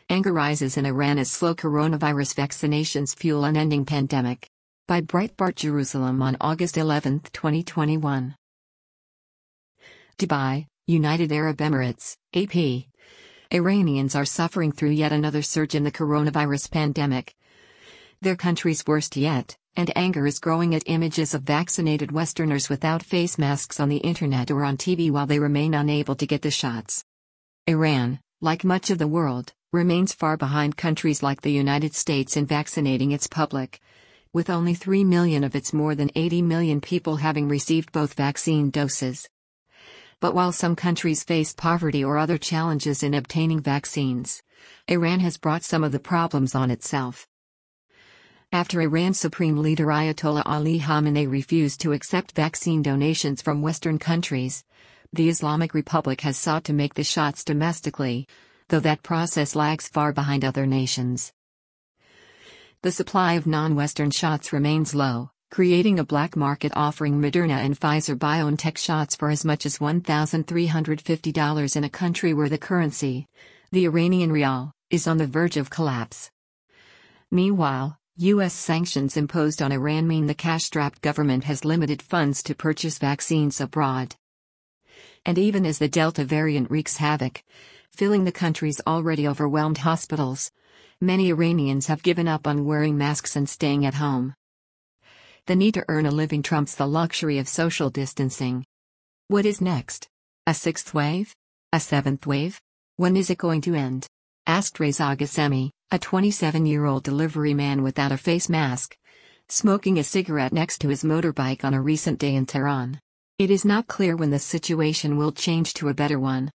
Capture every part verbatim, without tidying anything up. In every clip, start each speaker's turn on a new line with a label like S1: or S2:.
S1: Anger rises in Iran as slow coronavirus vaccinations fuel unending pandemic. By Breitbart Jerusalem on August eleventh, twenty twenty-one. Dubai, United Arab Emirates, A P. Iranians are suffering through yet another surge in the coronavirus pandemic. Their country's worst yet, and anger is growing at images of vaccinated Westerners without face masks on the internet or on T V while they remain unable to get the shots. Iran, like much of the world, remains far behind countries like the United States in vaccinating its public, with only three million of its more than eighty million people having received both vaccine doses. But while some countries face poverty or other challenges in obtaining vaccines, Iran has brought some of the problems on itself. After Iran's Supreme Leader Ayatollah Ali Khamenei refused to accept vaccine donations from Western countries, the Islamic Republic has sought to make the shots domestically, though that process lags far behind other nations. The supply of non-Western shots remains low, creating a black market offering Moderna and Pfizer-BioNTech shots for as much as one thousand three hundred fifty dollars in a country where the currency, the Iranian rial, is on the verge of collapse. Meanwhile, U S sanctions imposed on Iran mean the cash-strapped government has limited funds to purchase vaccines abroad. And even as the Delta variant wreaks havoc, filling the country's already overwhelmed hospitals, many Iranians have given up on wearing masks and staying at home. The need to earn a living trumps the luxury of social distancing. What is next? A sixth wave? A seventh wave? When is it going to end? Asked Reza Ghasemi, a twenty-seven-year-old delivery man without a face mask, smoking a cigarette next to his motorbike on a recent day in Tehran. It is not clear when the situation will change to a better one.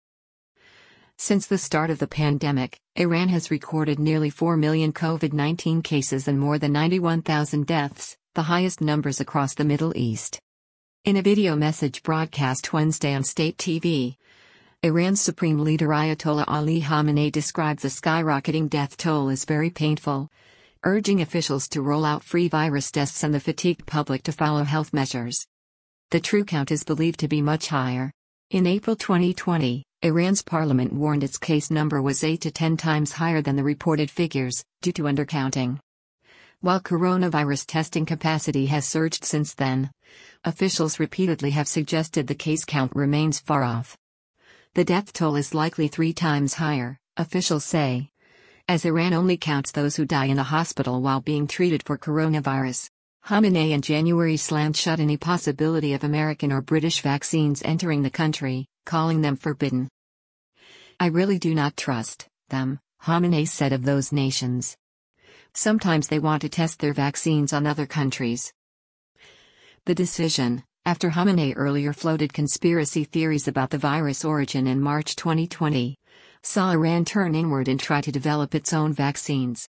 S1: Since the start of the pandemic, Iran has recorded nearly four million COVID nineteen cases and more than ninety-one thousand deaths, the highest numbers across the Middle East. In a video message broadcast Wednesday on state T V, Iran's Supreme Leader Ayatollah Ali Khamenei described the skyrocketing death toll as very painful, urging officials to roll out free virus tests and the fatigued public to follow health measures. The true count is believed to be much higher. In April twenty twenty, Iran's parliament warned its case number was eight to ten times higher than the reported figures, due to undercounting. While coronavirus testing capacity has surged since then, officials repeatedly have suggested the case count remains far off. The death toll is likely three times higher, officials say, as Iran only counts those who die in a hospital while being treated for coronavirus. Khamenei in January slammed shut any possibility of American or British vaccines entering the country, calling them forbidden. I really do not trust them, Khamenei said of those nations. Sometimes they want to test their vaccines on other countries. The decision, after Khamenei earlier floated conspiracy theories about the virus origin in March twenty twenty, saw Iran turn inward and try to develop its own vaccines.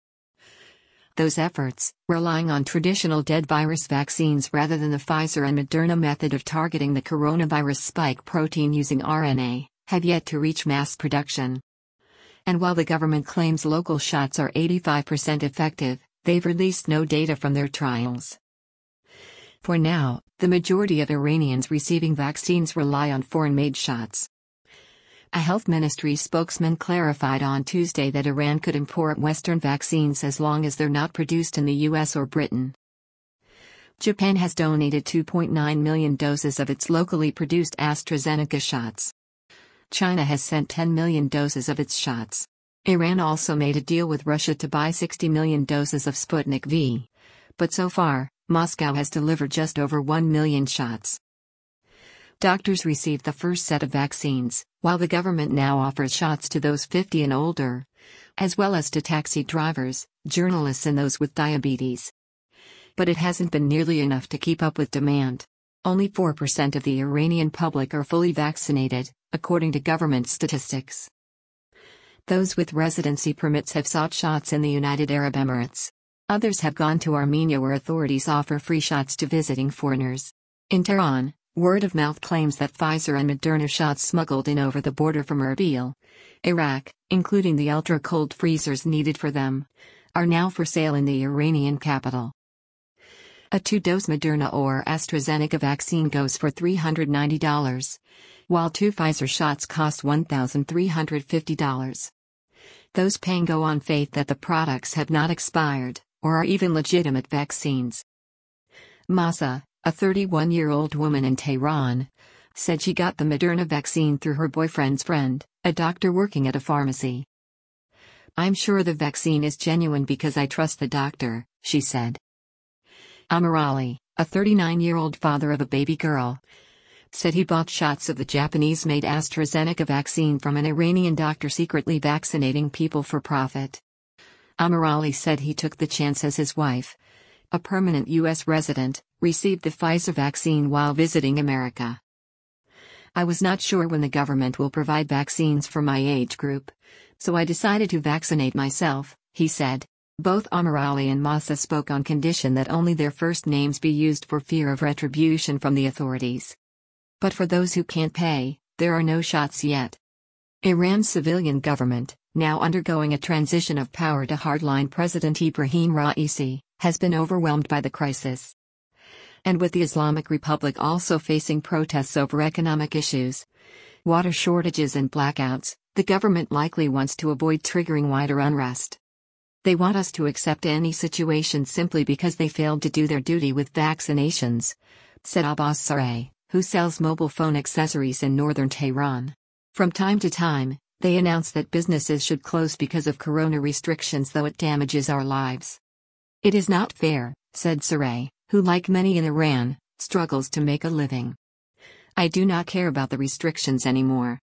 S1: Those efforts, relying on traditional dead virus vaccines rather than the Pfizer and Moderna method of targeting the coronavirus spike protein using R N A, have yet to reach mass production. And while the government claims local shots are eighty-five percent effective, they've released no data from their trials. For now, the majority of Iranians receiving vaccines rely on foreign-made shots. A health ministry spokesman clarified on Tuesday that Iran could import Western vaccines as long as they're not produced in the U S or Britain. Japan has donated two point nine million doses of its locally produced AstraZeneca shots. China has sent ten million doses of its shots. Iran also made a deal with Russia to buy sixty million doses of Sputnik V. But so far, Moscow has delivered just over one million shots. Doctors received the first set of vaccines, while the government now offers shots to those fifty and older, as well as to taxi drivers, journalists and those with diabetes. But it hasn't been nearly enough to keep up with demand. Only four percent of the Iranian public are fully vaccinated, according to government statistics. Those with residency permits have sought shots in the United Arab Emirates. Others have gone to Armenia, where authorities offer free shots to visiting foreigners. In Tehran, word of mouth claims that Pfizer and Moderna shots smuggled in over the border from Erbil, Iraq, including the ultra-cold freezers needed for them, are now for sale in the Iranian capital. A two-dose Moderna or AstraZeneca vaccine goes for three hundred ninety dollars, while two Pfizer shots cost one thousand three hundred fifty dollars. Those paying go on faith that the products have not expired, or are even legitimate vaccines. Mahsa, a thirty-one-year-old woman in Tehran, said she got the Moderna vaccine through her boyfriend's friend, a doctor working at a pharmacy. "I'm sure the vaccine is genuine because I trust the doctor," she said. Amir Ali, a thirty-nine-year-old father of a baby girl, said he bought shots of the Japanese-made AstraZeneca vaccine from an Iranian doctor secretly vaccinating people for profit. Amir Ali said he took the chance as his wife, a permanent U S resident, received the Pfizer vaccine while visiting America. "I was not sure when the government will provide vaccines for my age group, so I decided to vaccinate myself," he said. Both Amir Ali and Mahsa spoke on condition that only their first names be used for fear of retribution from the authorities. But for those who can't pay, there are no shots yet. Iran's civilian government, now undergoing a transition of power to hardline President Ebrahim Raisi, has been overwhelmed by the crisis. And with the Islamic Republic also facing protests over economic issues, water shortages and blackouts, the government likely wants to avoid triggering wider unrest. "They want us to accept any situation simply because they failed to do their duty with vaccinations," said Abbas Sarey, who sells mobile phone accessories in northern Tehran. "From time to time, they announce that businesses should close because of corona restrictions, though it damages our lives. It is not fair," said Sarey, who, like many in Iran, struggles to make a living. "I do not care about the restrictions anymore.